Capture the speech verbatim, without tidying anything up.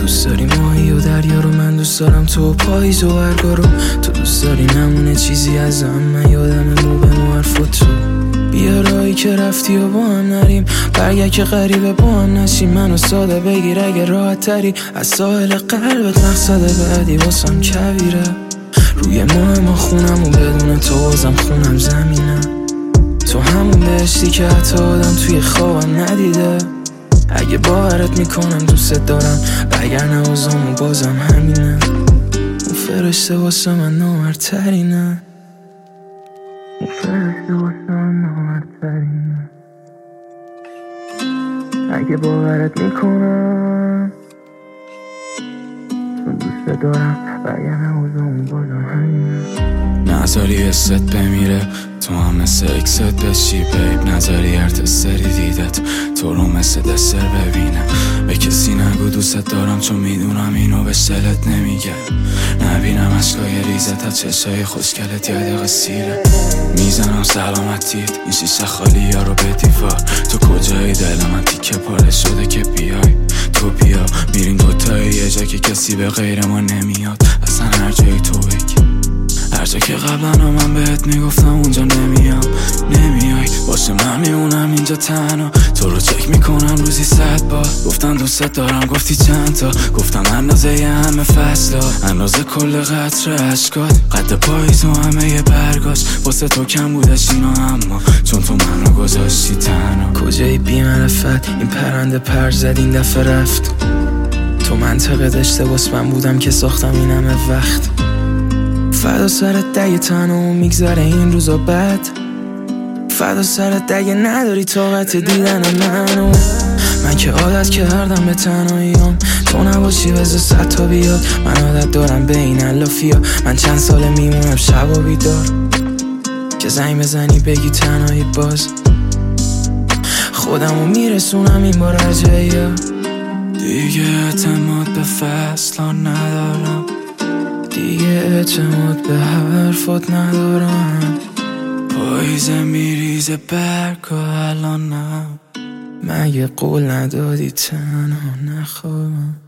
دوست داری ماهی و دریا رو، من دوست دارم تو پاییز و برگا رو. تو دوست داری نمونه چیزی ازم، من یادم مو به مو حرفات تو. بیا راهی که رفتی و با هم نریم، برگه که غریبه با هم نشیم. منو ساده بگیر اگه راحت تری، از ساحل قلبت مقصد بعدی واسم کبیره. روی ماه ما خونم و بدون تو بازم خونم زمینه. تو همون بهشتی که حتی آدم توی خوابم ندیده. اگه باورت میکنم دوست دارم، وگرنه اوضاعمون بازم همینه. اون فرشته واسه من نامردترینه، اون فرشته واسه من نامردترینه. اگه باورت میکنم چون دوست دارم، وگرنه اوضاعمون بازم همینه. نذاری حست بمیره، تو هم مثل اکست بشی بیب. نذاری هر سری دیدت تو رو مثل دستر ببینه. به کسی نگو دوست دارم، چون میدونم اینو به دلت نمیگه. نبینم اشکای ریزت از چشای خوشگلت یه دقیقه سیره. میزنم سلامتیت این شیشه خالی ها رو به دیوار. تو کجایی دل من تیکه پاره شده که بیای. تو بیا میریم دوتایی یه جا که کسی به غیر ما نمیاد. اصلا هر جایی تو بگی، هر جا که قبلا من بهت میگفتم اونجا نمیام. نمیای باشه من میمونم اینجا تنها. تو رو چک میکنم روزی صد بار. گفتم دوست دارم گفتی چند تا، گفتم اندازه یه همه فصلا، اندازه کل قطر عشقات، قد پاییز و همه یه برگاش. واسه تو کم بودش اینا اما چون تو منو گذاشتی تنها. کجایی بی معرفت این پرنده پر زد این دفعه رفت. تو منطقه داشته باس من بودم که ساختم این همه وقت. فدا سرت دگه تنها و میگذره این روزا بد. فدا سرت دگه نداری طاقت دیدن منو. من که عادت کردم به تنهاییام، تو نباشی وزه صد تا بیاد. من عادت دارم به این علافیا، من چند ساله میمونم شب و بیدار که زنگ بزنی بگی تنهایی باز. خودمو میرسونم این بار رجعی ها. دیگه اعتماد به فصلا ندارم، دیگه اعتماد به حرفات ندارم. پاییز میریزه برگا الان نه. مگه قول ندادی تنها نخوام؟